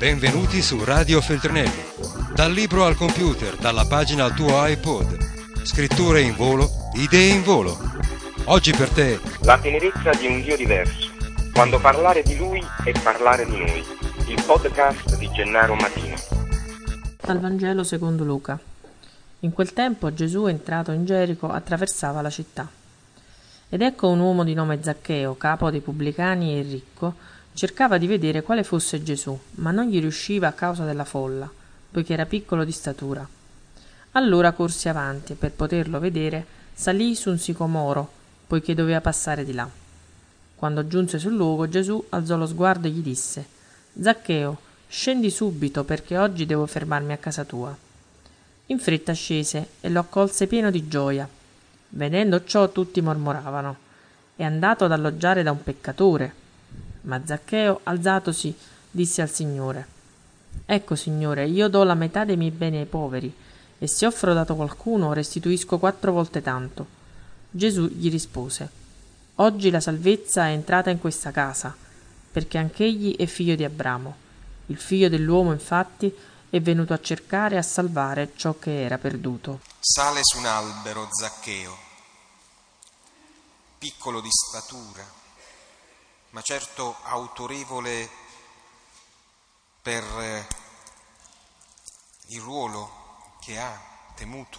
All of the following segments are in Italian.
Benvenuti su Radio Feltrinelli. Dal libro al computer, dalla pagina al tuo iPod. Scritture in volo, idee in volo. Oggi per te la tenerezza di un Dio diverso. Quando parlare di Lui è parlare di noi. Il podcast di Gennaro Matino. Dal Vangelo secondo Luca. In quel tempo Gesù, entrato in Gerico, attraversava la città. Ed ecco un uomo di nome Zaccheo, capo dei pubblicani e ricco, cercava di vedere quale fosse Gesù, ma non gli riusciva a causa della folla, poiché era piccolo di statura. Allora corse avanti e per poterlo vedere salì su un sicomoro, poiché doveva passare di là. Quando giunse sul luogo, Gesù alzò lo sguardo e gli disse: «Zaccheo, scendi subito, perché oggi devo fermarmi a casa tua». In fretta scese e lo accolse pieno di gioia. Vedendo ciò tutti mormoravano: «È andato ad alloggiare da un peccatore». Ma Zaccheo, alzatosi, disse al Signore: «Ecco, Signore, io do la metà dei miei beni ai poveri, e se ho frodato qualcuno restituisco 4 volte tanto». Gesù gli rispose: «Oggi la salvezza è entrata in questa casa, perché anch'egli è figlio di Abramo. Il figlio dell'uomo, infatti, è venuto a cercare e a salvare ciò che era perduto». Sale su un albero Zaccheo, piccolo di statura, ma certo autorevole per il ruolo che ha temuto.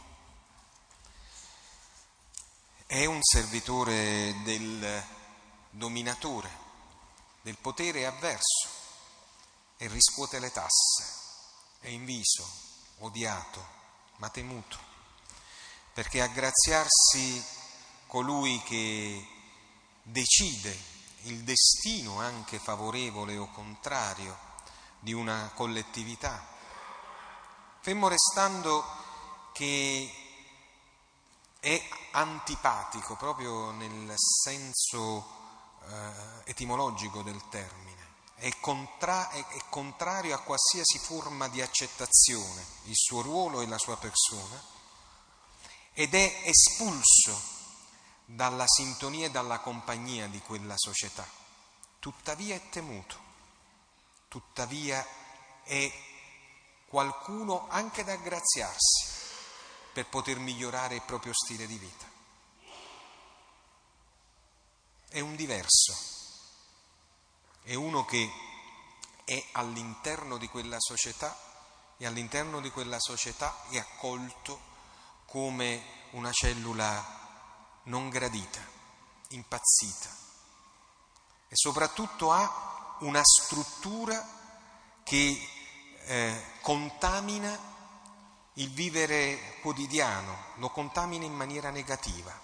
È un servitore del dominatore, del potere avverso, e riscuote le tasse. È inviso, odiato, ma temuto, perché a graziarsi colui che decide il destino anche favorevole o contrario di una collettività, fermo restando che è antipatico proprio nel senso etimologico del termine, è contrario a qualsiasi forma di accettazione, il suo ruolo e la sua persona, ed è espulso dalla sintonia e dalla compagnia di quella società. Tuttavia è temuto, tuttavia è qualcuno anche da graziarsi per poter migliorare il proprio stile di vita. È un diverso, è uno che è all'interno di quella società e all'interno di quella società è accolto come una cellula non gradita, impazzita, e soprattutto ha una struttura che contamina il vivere quotidiano, lo contamina in maniera negativa.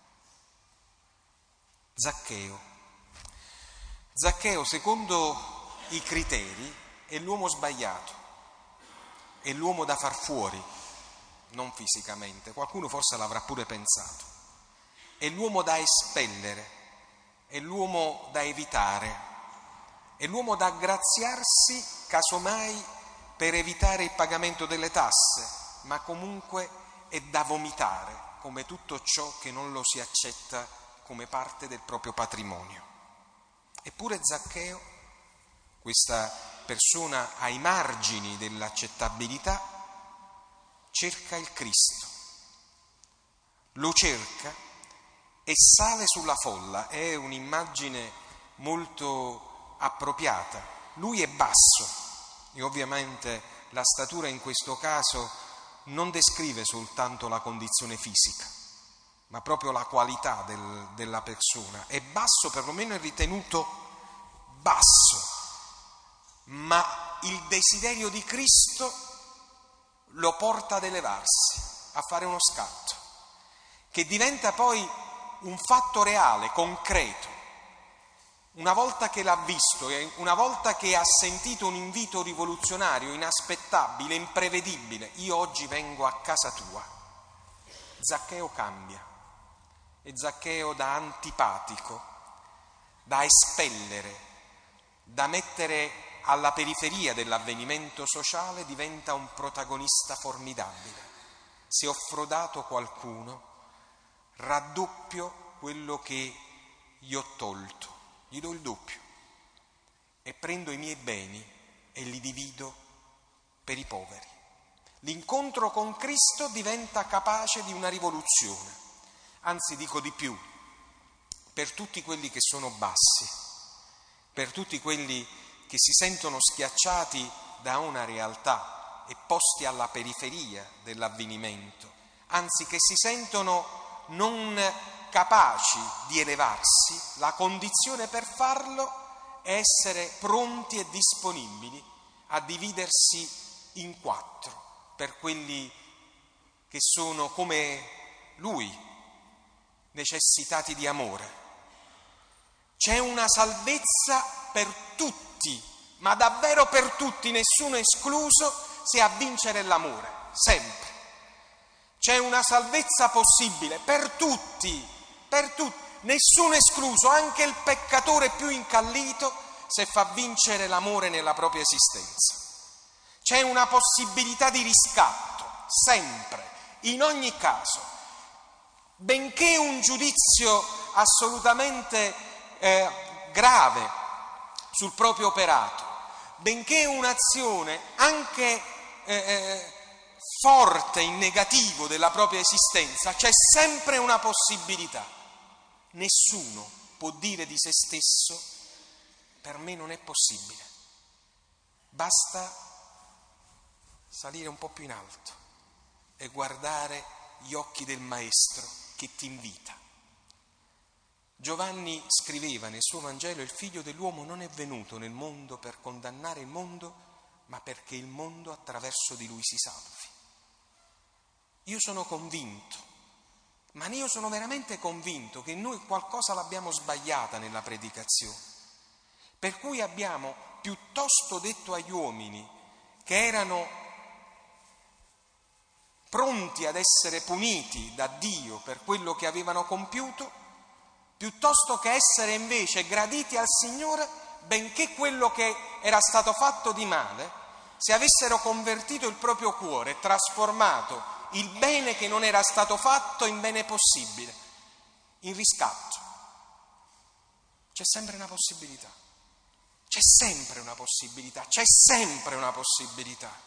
Zaccheo, secondo i criteri, è l'uomo sbagliato, è l'uomo da far fuori, non fisicamente, qualcuno forse l'avrà pure pensato. È l'uomo da espellere, è l'uomo da evitare, è l'uomo da graziarsi casomai per evitare il pagamento delle tasse, ma comunque è da vomitare, come tutto ciò che non lo si accetta come parte del proprio patrimonio. Eppure Zaccheo, questa persona ai margini dell'accettabilità, cerca il Cristo, lo cerca e sale sulla folla. È un'immagine molto appropriata. Lui è basso e ovviamente la statura in questo caso non descrive soltanto la condizione fisica, ma proprio la qualità della persona. È basso, perlomeno è ritenuto basso, ma il desiderio di Cristo lo porta ad elevarsi, a fare uno scatto, che diventa poi un fatto reale, concreto. Una volta che l'ha visto e una volta che ha sentito un invito rivoluzionario, inaspettabile, imprevedibile: io oggi vengo a casa tua, Zaccheo cambia. E Zaccheo, da antipatico, da espellere, da mettere alla periferia dell'avvenimento sociale, diventa un protagonista formidabile. Se ho frodato qualcuno, raddoppio quello che gli ho tolto, gli do il doppio, e prendo i miei beni e li divido per i poveri. L'incontro con Cristo diventa capace di una rivoluzione. Anzi, dico di più, per tutti quelli che sono bassi, per tutti quelli che si sentono schiacciati da una realtà e posti alla periferia dell'avvenimento, anzi che si sentono non capaci di elevarsi, la condizione per farlo è essere pronti e disponibili a dividersi in quattro per quelli che sono come lui, necessitati di amore. C'è una salvezza per tutti, ma davvero per tutti, nessuno escluso, se a vincere l'amore, sempre. C'è una salvezza possibile per tutti, nessuno escluso, anche il peccatore più incallito, se fa vincere l'amore nella propria esistenza. C'è una possibilità di riscatto, sempre, in ogni caso. Benché un giudizio assolutamente grave sul proprio operato, benché un'azione anche forte in negativo della propria esistenza, c'è sempre una possibilità. Nessuno può dire di se stesso: per me non è possibile. Basta salire un po' più in alto e guardare gli occhi del Maestro che ti invita. Giovanni scriveva nel suo Vangelo: il Figlio dell'uomo non è venuto nel mondo per condannare il mondo, ma perché il mondo attraverso di lui si salvi. Io sono convinto, ma io sono veramente convinto che noi qualcosa l'abbiamo sbagliata nella predicazione, per cui abbiamo piuttosto detto agli uomini che erano pronti ad essere puniti da Dio per quello che avevano compiuto, piuttosto che essere invece graditi al Signore, benché quello che era stato fatto di male, se avessero convertito il proprio cuore e trasformato il bene che non era stato fatto in bene possibile, in riscatto. C'è sempre una possibilità, c'è sempre una possibilità, c'è sempre una possibilità.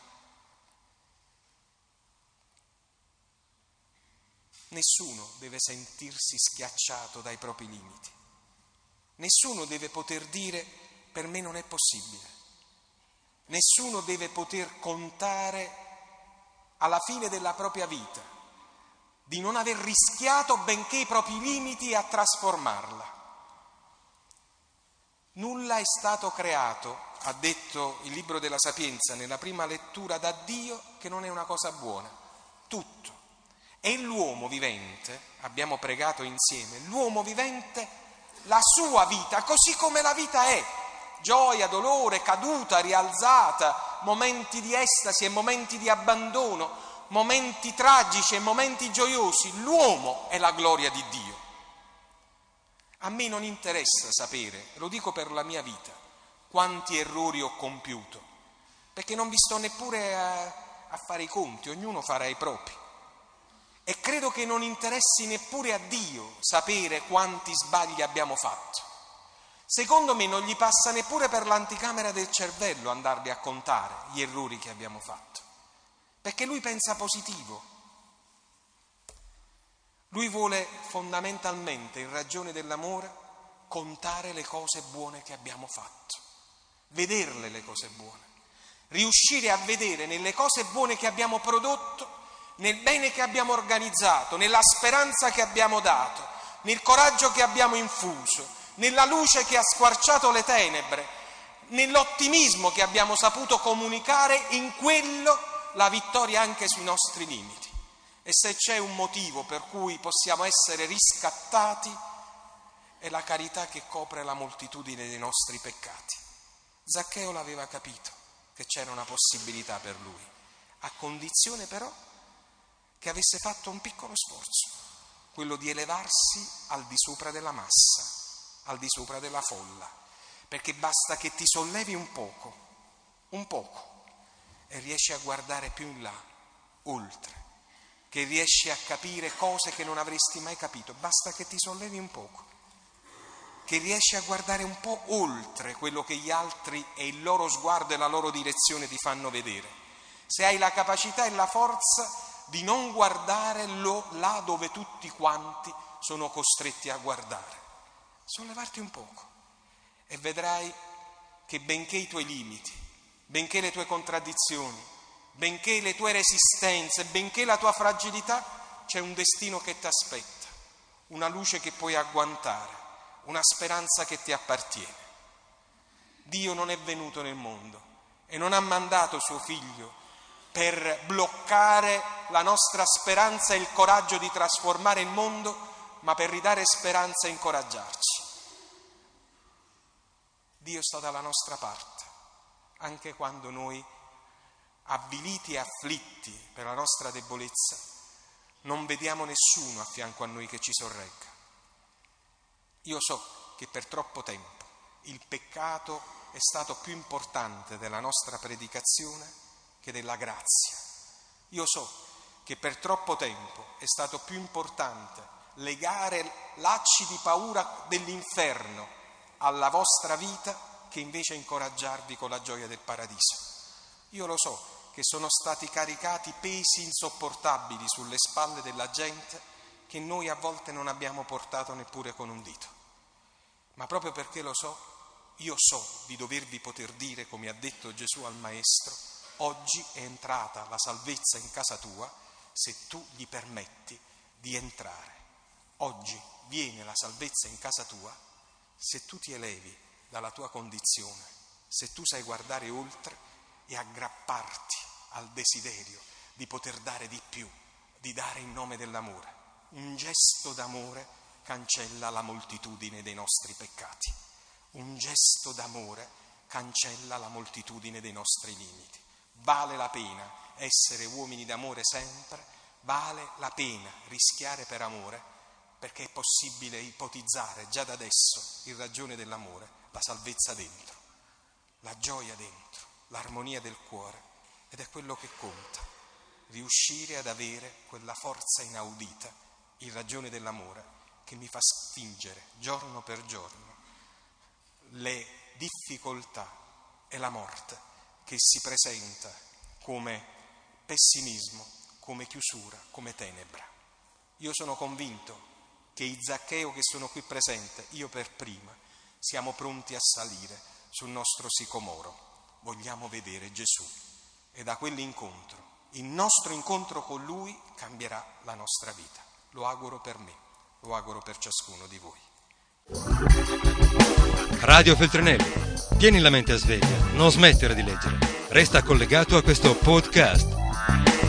Nessuno deve sentirsi schiacciato dai propri limiti. Nessuno deve poter dire: per me non è possibile. Nessuno deve poter contare alla fine della propria vita di non aver rischiato, benché i propri limiti, a trasformarla. Nulla è stato creato, ha detto il Libro della Sapienza nella prima lettura, da Dio, che non è una cosa buona. Tutto. E l'uomo vivente, abbiamo pregato insieme, l'uomo vivente, la sua vita, così come la vita è, gioia, dolore, caduta, rialzata, momenti di estasi e momenti di abbandono, momenti tragici e momenti gioiosi, l'uomo è la gloria di Dio. A me non interessa sapere, lo dico per la mia vita, quanti errori ho compiuto, perché non vi sto neppure a fare i conti, ognuno farà i propri. E credo che non interessi neppure a Dio sapere quanti sbagli abbiamo fatto. Secondo me non gli passa neppure per l'anticamera del cervello andarli a contare gli errori che abbiamo fatto, perché lui pensa positivo. Lui vuole fondamentalmente, in ragione dell'amore, contare le cose buone che abbiamo fatto, vederle le cose buone, riuscire a vedere nelle cose buone che abbiamo prodotto, nel bene che abbiamo organizzato, nella speranza che abbiamo dato, nel coraggio che abbiamo infuso, nella luce che ha squarciato le tenebre, nell'ottimismo che abbiamo saputo comunicare, in quello la vittoria anche sui nostri limiti. E se c'è un motivo per cui possiamo essere riscattati, è la carità che copre la moltitudine dei nostri peccati. Zaccheo l'aveva capito che c'era una possibilità per lui, a condizione però che avesse fatto un piccolo sforzo, quello di elevarsi al di sopra della massa, al di sopra della folla, perché basta che ti sollevi un poco, e riesci a guardare più in là, oltre, che riesci a capire cose che non avresti mai capito, basta che ti sollevi un poco, che riesci a guardare un po' oltre quello che gli altri e il loro sguardo e la loro direzione ti fanno vedere, se hai la capacità e la forza di non guardare là dove tutti quanti sono costretti a guardare, sollevarti un poco e vedrai che benché i tuoi limiti, benché le tue contraddizioni, benché le tue resistenze, benché la tua fragilità, c'è un destino che ti aspetta, una luce che puoi agguantare, una speranza che ti appartiene. Dio non è venuto nel mondo e non ha mandato suo figlio per bloccare la nostra speranza e il coraggio di trasformare il mondo, ma per ridare speranza e incoraggiarci. Dio sta dalla nostra parte, anche quando noi, avviliti e afflitti per la nostra debolezza, non vediamo nessuno a fianco a noi che ci sorregga. Io so che per troppo tempo il peccato è stato più importante della nostra predicazione che della grazia. Io so che per troppo tempo è stato più importante legare lacci di paura dell'inferno alla vostra vita che invece incoraggiarvi con la gioia del paradiso. Io lo so che sono stati caricati pesi insopportabili sulle spalle della gente che noi a volte non abbiamo portato neppure con un dito. Ma proprio perché lo so, io so di dovervi poter dire, come ha detto Gesù al Maestro: oggi è entrata la salvezza in casa tua se tu gli permetti di entrare. Oggi viene la salvezza in casa tua se tu ti elevi dalla tua condizione, se tu sai guardare oltre e aggrapparti al desiderio di poter dare di più, di dare in nome dell'amore. Un gesto d'amore cancella la moltitudine dei nostri peccati. Un gesto d'amore cancella la moltitudine dei nostri limiti. Vale la pena essere uomini d'amore sempre, vale la pena rischiare per amore, perché è possibile ipotizzare già da adesso, in ragione dell'amore, la salvezza dentro, la gioia dentro, l'armonia del cuore, ed è quello che conta, riuscire ad avere quella forza inaudita, in ragione dell'amore, che mi fa spingere giorno per giorno le difficoltà e la morte che si presenta come pessimismo, come chiusura, come tenebra. Io sono convinto che i Zaccheo che sono qui presenti, io per prima, siamo pronti a salire sul nostro sicomoro. Vogliamo vedere Gesù e da quell'incontro, il nostro incontro con Lui, cambierà la nostra vita. Lo auguro per me, lo auguro per ciascuno di voi. Radio Feltrinelli, tieni la mente a sveglia, non smettere di leggere. Resta collegato a questo podcast.